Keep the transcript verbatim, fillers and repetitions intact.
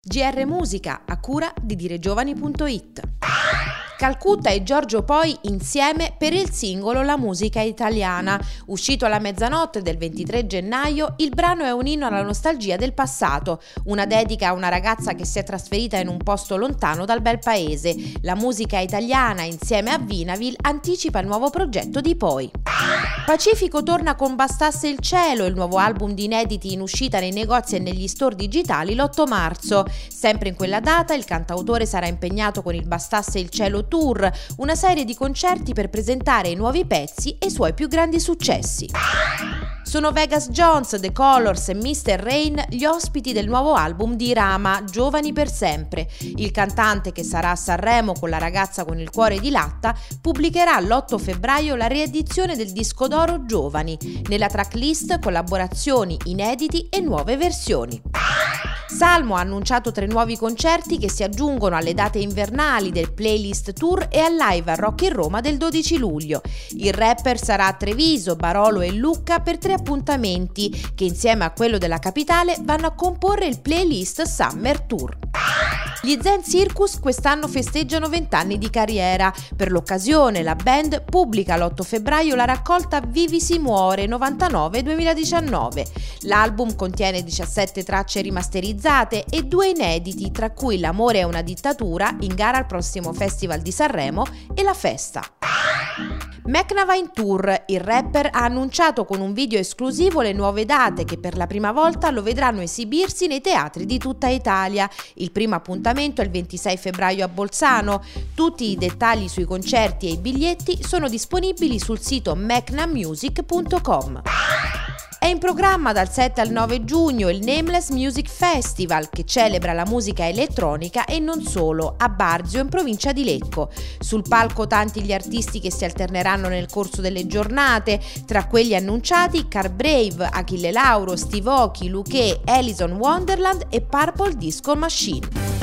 G R Musica, a cura di diregiovani punto it. Calcutta e Giorgio Poi insieme per il singolo La musica italiana. Uscito alla mezzanotte del ventitré gennaio, il brano è un inno alla nostalgia del passato, una dedica a una ragazza che si è trasferita in un posto lontano dal bel paese. La musica italiana insieme a Vinavil anticipa il nuovo progetto di Poi. Pacifico torna con Bastasse il cielo, il nuovo album di inediti in uscita nei negozi e negli store digitali l'otto marzo. Sempre in quella data il cantautore sarà impegnato con il Bastasse il cielo Tour, una serie di concerti per presentare i nuovi pezzi e i suoi più grandi successi. Sono Vegas Jones, The Colors e mister Rain gli ospiti del nuovo album di Rama, Giovani per sempre. Il cantante, che sarà a Sanremo con La ragazza con il cuore di latta, pubblicherà l'otto febbraio la riedizione del disco d'oro Giovani. Nella tracklist collaborazioni, inediti e nuove versioni. Salmo ha annunciato tre nuovi concerti che si aggiungono alle date invernali del Playlist Tour e al live a Rock in Roma del dodici luglio. Il rapper sarà a Treviso, Barolo e Lucca per tre appuntamenti che insieme a quello della capitale vanno a comporre il Playlist Summer Tour. Gli Zen Circus quest'anno festeggiano venti anni di carriera. Per l'occasione la band pubblica l'otto febbraio la raccolta Vivi si muore novantanove duemiladiciannove. L'album contiene diciassette tracce rimasterizzate e due inediti, tra cui L'amore è una dittatura, in gara al prossimo Festival di Sanremo, e La festa. Mecna va in tour. Il rapper ha annunciato con un video esclusivo le nuove date che per la prima volta lo vedranno esibirsi nei teatri di tutta Italia. Il primo appuntamento è il ventisei febbraio a Bolzano. Tutti i dettagli sui concerti e i biglietti sono disponibili sul sito mecna music punto com. È in programma dal sette al nove giugno il Nameless Music Festival, che celebra la musica elettronica e non solo, a Barzio in provincia di Lecco. Sul palco tanti gli artisti che si alterneranno nel corso delle giornate, tra quelli annunciati Car Brave, Achille Lauro, Steve Aoki, Luché, Alison Wonderland e Purple Disco Machine.